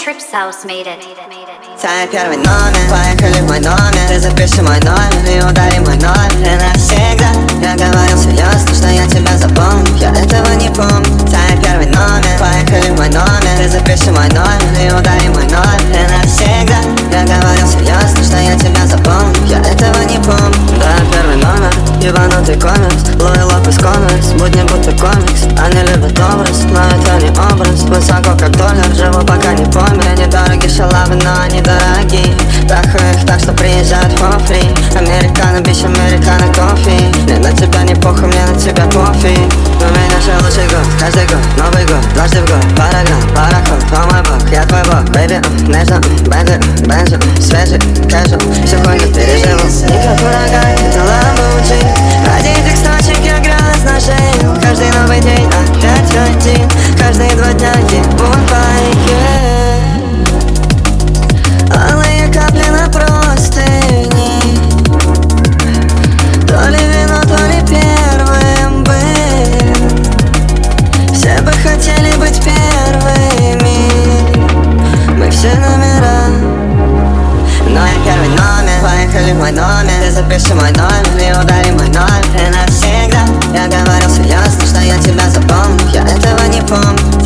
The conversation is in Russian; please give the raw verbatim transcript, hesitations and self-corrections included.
Trips House made it. Твой первый номер, поехали в мой номер. Ты запиши мой номер и удари мой номер. И навсегда я говорил серьезно, что я тебя запомню. Я этого не помню. Твой первый номер, поехали в мой номер. Ты запиши мой номер и удари мой номер. И навсегда я говорил серьезно, что я тебя запомню. Я этого не помню. Да, первый номер, ебанутый комикс. Луи Лопес комикс, будни будто комикс. Они любят образ, но это не образ. Высоко как доллар, живу пока не помню. Недорогие шалавы, но они дорогие. Трахаю их так, что приезжают for free. Американо, бич, американо, кофе. Мне на тебя не похуй, мне на тебя пофиг. У меня же лучший год, каждый год, Новый год, дважды в год. Параграф, пароход, о мой бог, я твой бог. Бэйби, нежно, бензин, бензин, свежий, кэжу. Всю хуйню переживу. Никак ураган, это ламбуджи. Ради этих строчек я грязь на шею. Каждый новый день опять один. Каждые два дня ебун пайки. Алые капли на простыни. То ли вино, то ли первым быть. Все бы хотели быть первыми. Мы все номера. Но я первый номер, поехали в мой номер. Ты запиши мой номер и удари мой номер. И навсегда я говорил серьезно, что я тебя запомню. Я этого не помню.